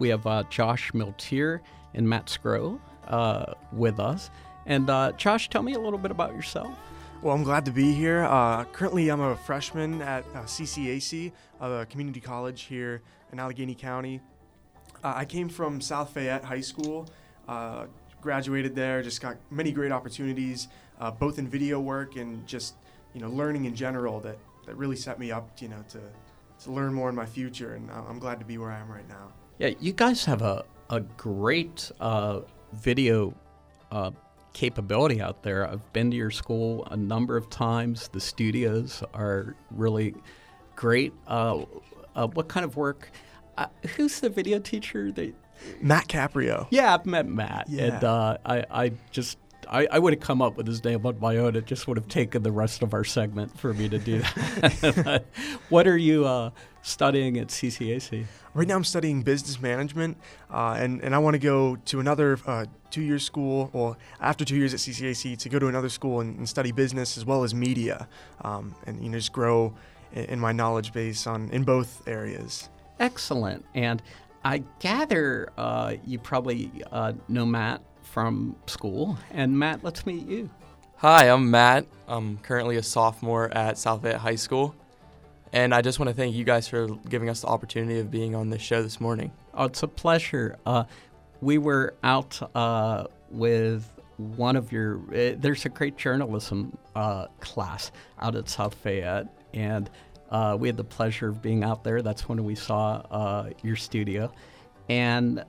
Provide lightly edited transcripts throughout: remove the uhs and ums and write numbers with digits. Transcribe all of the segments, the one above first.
We have Josh Miltier and Matt Scrow with us. And Josh, tell me a little bit about yourself. Well, I'm glad to be here. Currently, I'm a freshman at CCAC, a community college here in Allegheny County. I came from South Fayette High School, graduated there, just got many great opportunities, both in video work and just, learning in general that really set me up, to learn more in my future. And I'm glad to be where I am right now. Yeah, you guys have a great video capability out there. I've been to your school a number of times. The studios are really great. What kind of work? Who's the video teacher? Matt Caprio. Yeah, I've met Matt. Yeah. And I would have come up with his name on my own. It just would have taken the rest of our segment for me to do that. What are you studying at CCAC? Right now I'm studying business management, and I want to go to another 2-year school, well, after 2 years at CCAC, to go to another school and study business as well as media, and just grow in my knowledge base in both areas. Excellent. And I gather you probably know Matt from school. And Matt, let's meet you. Hi, I'm Matt. I'm currently a sophomore at South Fayette High School. And I just want to thank you guys for giving us the opportunity of being on this show this morning. Oh, it's a pleasure. We were out with one of your, there's a great journalism class out at South Fayette, and we had the pleasure of being out there. That's when we saw your studio. And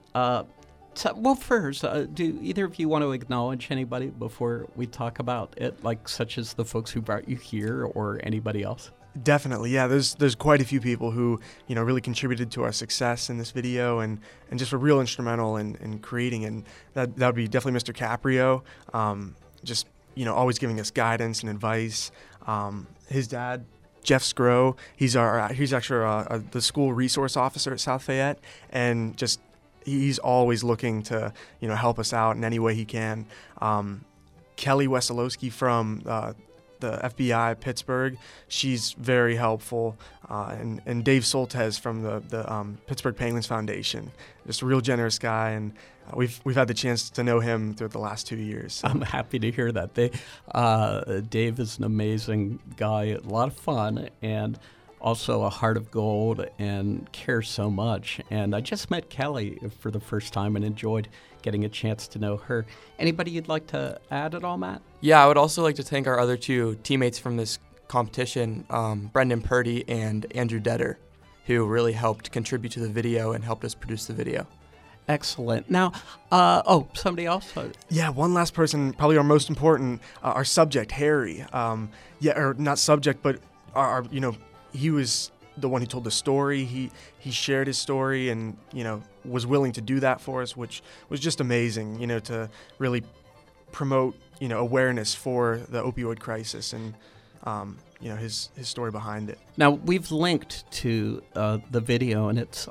first, do either of you want to acknowledge anybody before we talk about it, like such as the folks who brought you here or anybody else? Definitely, yeah. There's quite a few people who really contributed to our success in this video and just were real instrumental in creating. And that would be definitely Mr. Caprio, just always giving us guidance and advice. His dad, Jeff Scrow, he's actually the school resource officer at South Fayette, and just he's always looking to help us out in any way he can. Kelly Wesolowski from the FBI Pittsburgh, she's very helpful, and Dave Soltesz from the Pittsburgh Penguins Foundation, just a real generous guy, and we've had the chance to know him throughout the last 2 years. So. I'm happy to hear that. Dave is an amazing guy, a lot of fun, and also a heart of gold and cares so much. And I just met Kelly for the first time and enjoyed getting a chance to know her. Anybody you'd like to add at all, Matt? Yeah, I would also like to thank our other two teammates from this competition, Brendan Purdy and Andrew Detter, who really helped contribute to the video and helped us produce the video. Excellent. Now, somebody else? Yeah, one last person, probably our most important, our subject, Harry. Or not subject, but our he was the one who told the story. He shared his story and, was willing to do that for us, which was just amazing, to really promote, awareness for the opioid crisis and, his story behind it. Now, we've linked to the video, and it's,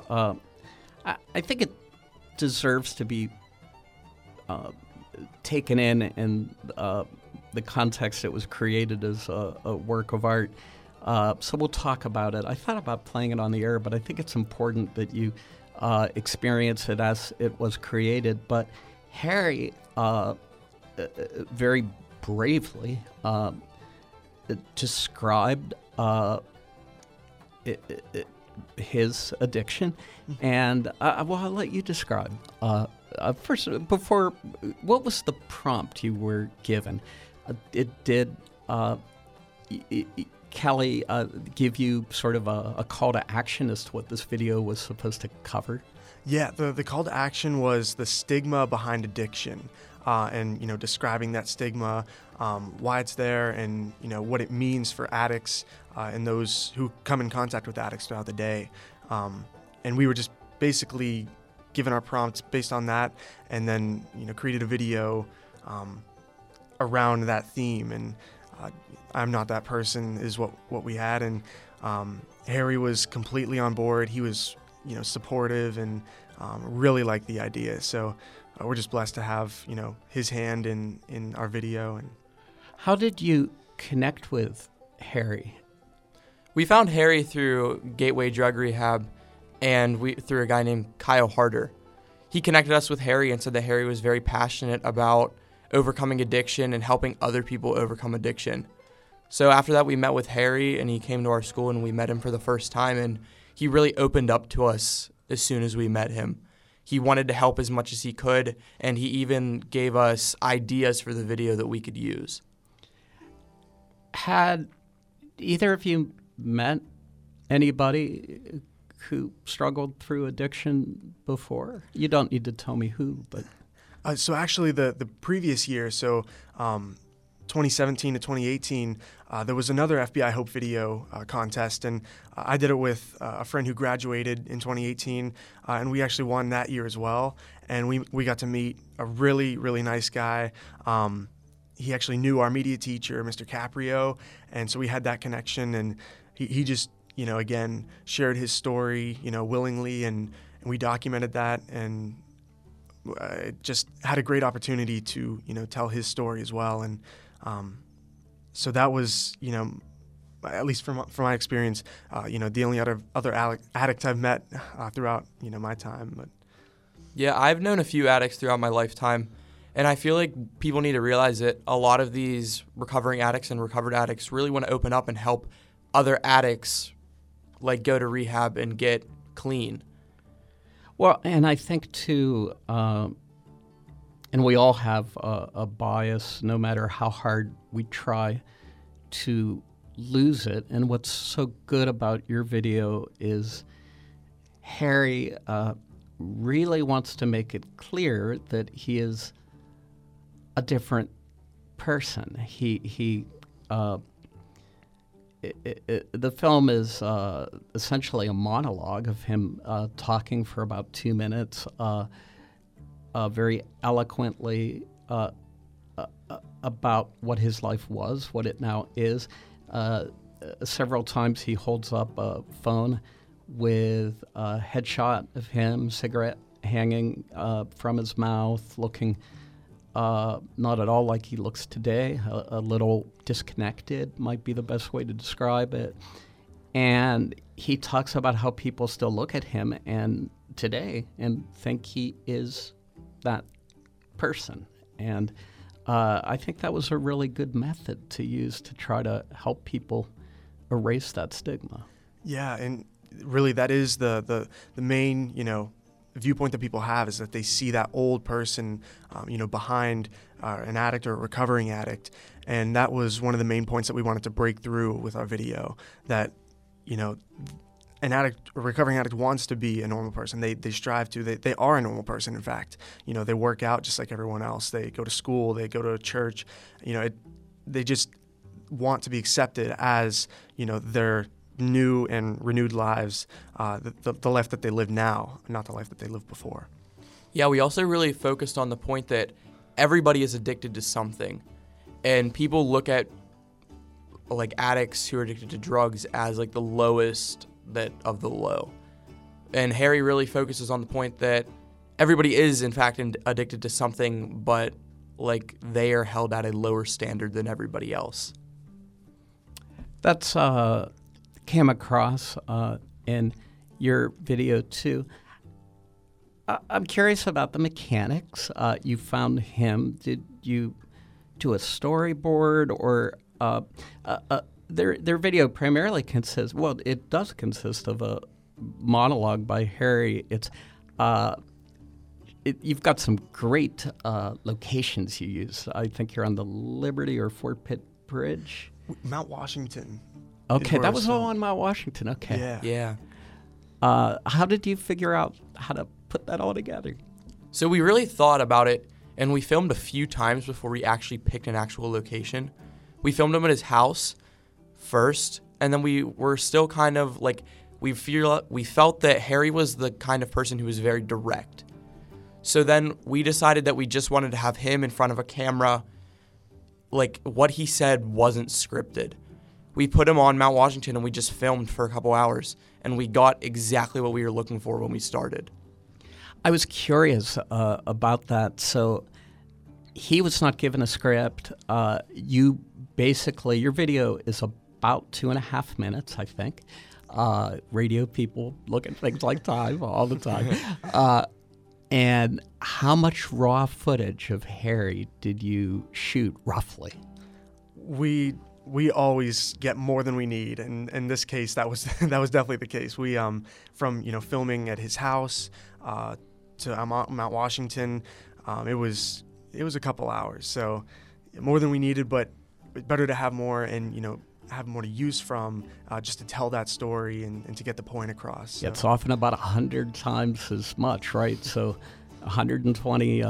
I think it deserves to be taken in the context it was created as a work of art. So we'll talk about it. I thought about playing it on the air, but I think it's important that you experience it as it was created. But Harry very bravely described his addiction. And, I'll let you describe. First, what was the prompt you were given? Kelly give you sort of a call to action as to what this video was supposed to cover? Yeah, the call to action was the stigma behind addiction, and describing that stigma, why it's there, and what it means for addicts and those who come in contact with addicts throughout the day. And we were just basically given our prompts based on that, and then created a video around that theme. And I'm Not That Person is what we had, and Harry was completely on board. He was supportive and really liked the idea. So we're just blessed to have his hand in our video. And how did you connect with Harry? We found Harry through Gateway Drug Rehab, and through a guy named Kyle Harder. He connected us with Harry and said that Harry was very passionate about overcoming addiction and helping other people overcome addiction. So after that, we met with Harry, and he came to our school, and we met him for the first time, and he really opened up to us as soon as we met him. He wanted to help as much as he could, and he even gave us ideas for the video that we could use. Had either of you met anybody who struggled through addiction before? You don't need to tell me who, but... So actually the previous year, 2017 to 2018, there was another FBI Hope video contest, and I did it with a friend who graduated in 2018, and we actually won that year as well. And we got to meet a really, really nice guy. He actually knew our media teacher, Mr. Caprio, and so we had that connection, and he just, again, shared his story, willingly, and we documented that, and just had a great opportunity to, tell his story as well. And so that was, at least from my experience, the only other addict I've met throughout, my time. But yeah, I've known a few addicts throughout my lifetime, and I feel like people need to realize that a lot of these recovering addicts and recovered addicts really want to open up and help other addicts, like, go to rehab and get clean. Well, and I think, too, and we all have a bias, no matter how hard we try to lose it. And what's so good about your video is Harry really wants to make it clear that he is a different person. The film is essentially a monologue of him talking for about 2 minutes, very eloquently about what his life was, what it now is. Several times he holds up a phone with a headshot of him, cigarette hanging from his mouth, looking not at all like he looks today, a little disconnected might be the best way to describe it. And he talks about how people still look at him and today and think he is that person. And I think that was a really good method to use to try to help people erase that stigma. Yeah, and really that is the main, viewpoint that people have, is that they see that old person, behind an addict or a recovering addict. And that was one of the main points that we wanted to break through with our video, that, an addict, a recovering addict, wants to be a normal person. They strive to. They are a normal person, in fact. They work out just like everyone else. They go to school. They go to church. They just want to be accepted as, their new and renewed lives, the life that they live now, not the life that they lived before. Yeah, we also really focused on the point that everybody is addicted to something. And people look at, like, addicts who are addicted to drugs as, like, the lowest of the low. And Harry really focuses on the point that everybody is, in fact, addicted to something, but, like, they are held at a lower standard than everybody else. That's came across in your video, too. I'm curious about the mechanics. You found him. Did you do a storyboard, or their video primarily consists, well, it does consist of a monologue by Harry. It's you've got some great locations you use. I think you're on the Liberty or Fort Pitt Bridge. Mount Washington. Okay, that was all on Mount Washington. Okay. Yeah. How did you figure out how to put that all together? So we really thought about it, and we filmed a few times before we actually picked an actual location. We filmed him at his house first, and then we were still kind of like, we felt that Harry was the kind of person who was very direct. So then we decided that we just wanted to have him in front of a camera. Like, what he said wasn't scripted. We put him on Mount Washington, and we just filmed for a couple hours, and we got exactly what we were looking for when we started. I was curious about that. So he was not given a script. You basically, your video is about 2.5 minutes, I think. radio people look at things like time all the time. And how much raw footage of Harry did you shoot roughly? We always get more than we need, and in this case, that was definitely the case. We from filming at his house to Mount Washington, it was a couple hours, so more than we needed, but better to have more and have more to use from just to tell that story and to get the point across. So. It's often about 100 times as much, right? So 120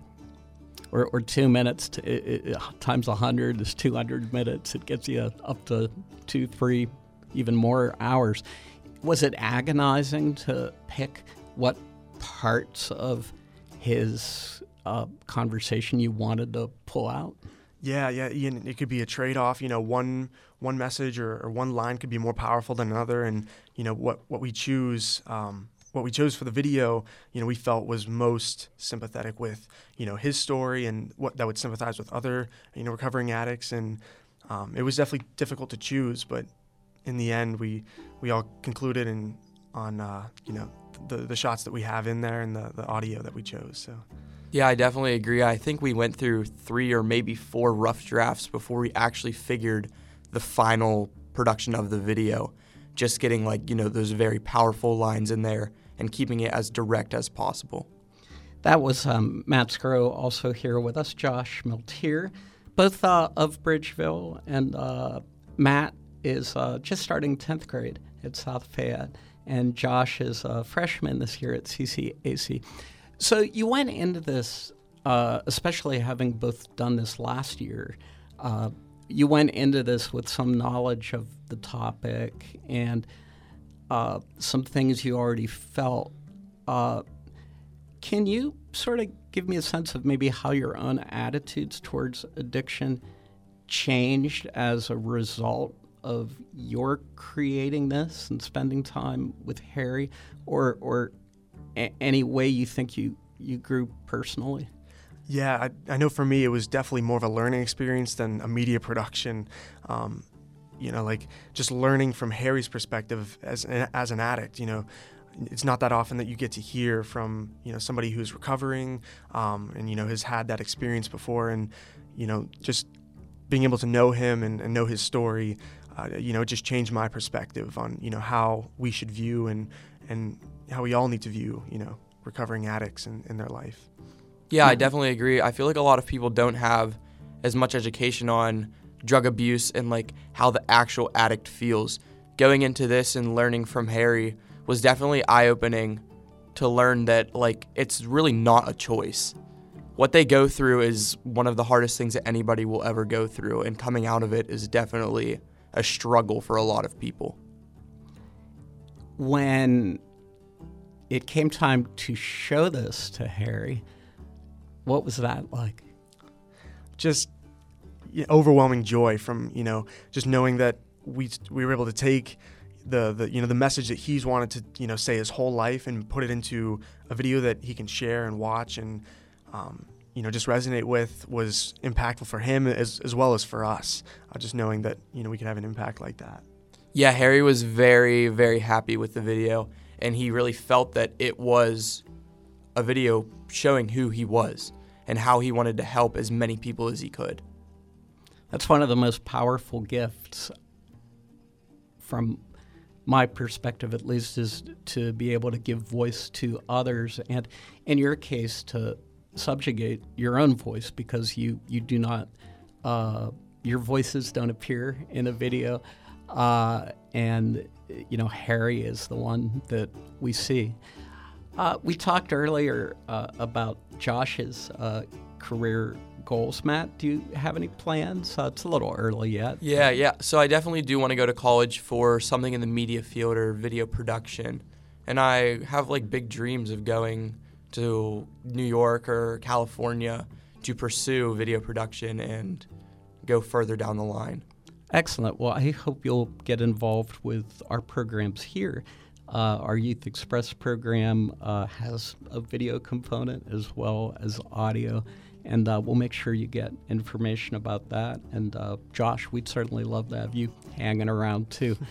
or 2 minutes times 100 is 200 minutes. It gets you up to 2, 3, even more hours. Was it agonizing to pick what parts of his conversation you wanted to pull out? Yeah, Ian, it could be a trade-off. One message or one line could be more powerful than another, and what we choose. What we chose for the video, we felt was most sympathetic with, his story and what that would sympathize with other, recovering addicts. And it was definitely difficult to choose, but in the end, we all concluded on the shots that we have in there and the audio that we chose. So. Yeah, I definitely agree. I think we went through 3 or maybe 4 rough drafts before we actually figured the final production of the video. Just getting those very powerful lines in there and keeping it as direct as possible. That was Matt Scro, also here with us, Josh Miltier, both of Bridgeville, and Matt is just starting 10th grade at South Fayette, and Josh is a freshman this year at CCAC. So you went into this, especially having both done this last year, you went into this with some knowledge of the topic and some things you already felt. Can you sort of give me a sense of maybe how your own attitudes towards addiction changed as a result of your creating this and spending time with Harry, or any way you think you grew personally? Yeah, I know for me it was definitely more of a learning experience than a media production. Just learning from Harry's perspective as an addict. It's not that often that you get to hear from somebody who's recovering and has had that experience before, and just being able to know him and know his story, it just changed my perspective on how we should view and how we all need to view recovering addicts in their life. Yeah, I definitely agree. I feel like a lot of people don't have as much education on drug abuse and how the actual addict feels. Going into this and learning from Harry was definitely eye-opening to learn that it's really not a choice. What they go through is one of the hardest things that anybody will ever go through, and coming out of it is definitely a struggle for a lot of people. When it came time to show this to Harry, what was that like? Just overwhelming joy from just knowing that we were able to take the message that he's wanted to say his whole life and put it into a video that he can share and watch and just resonate with was impactful for him as well as for us. Just knowing that we could have an impact like that. Yeah, Harry was very, very happy with the video, and he really felt that it was a video showing who he was and how he wanted to help as many people as he could. That's one of the most powerful gifts, from my perspective at least, is to be able to give voice to others, and in your case to subjugate your own voice, because you do not, your voices don't appear in a video, and Harry is the one that we see. We talked earlier about Josh's career goals. Matt, do you have any plans? It's a little early yet. Yeah. So I definitely do want to go to college for something in the media field or video production. And I have big dreams of going to New York or California to pursue video production and go further down the line. Excellent. Well, I hope you'll get involved with our programs here. Our Youth Express program has a video component as well as audio, and we'll make sure you get information about that. And Josh, we'd certainly love to have you hanging around too.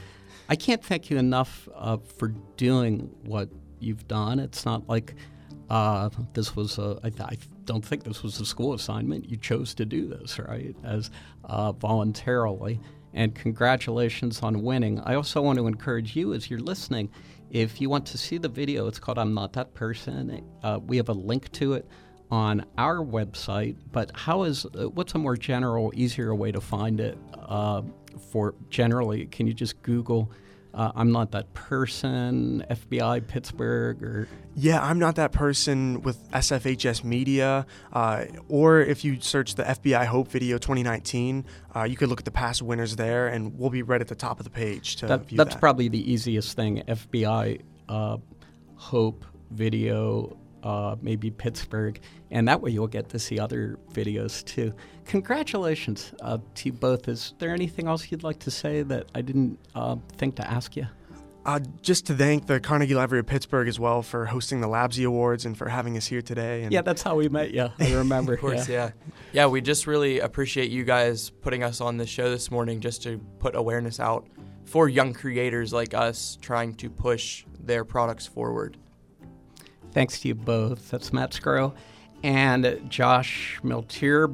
I can't thank you enough for doing what you've done. It's not like this was I don't think this was a school assignment. You chose to do this, right, as voluntarily. And congratulations on winning. I also want to encourage you as you're listening, if you want to see the video, it's called I'm Not That Person. We have a link to it on our website. But what's a more general, easier way to find it for generally? Can you just Google I'm Not That Person, FBI Pittsburgh, or... Yeah, I'm Not That Person with SFHS Media, or if you search the FBI Hope video 2019, you could look at the past winners there, and we'll be right at the top of the page to view that. That's probably the easiest thing, FBI Hope video, maybe Pittsburgh, and that way you'll get to see other videos too. Congratulations to you both. Is there anything else you'd like to say that I didn't think to ask you? Just to thank the Carnegie Library of Pittsburgh as well for hosting the Labsy Awards and for having us here today. And yeah, that's how we met you. I remember. Of course, yeah. Yeah, we just really appreciate you guys putting us on the show this morning just to put awareness out for young creators like us trying to push their products forward. Thanks to you both. That's Matt Scurro and Josh Miltier.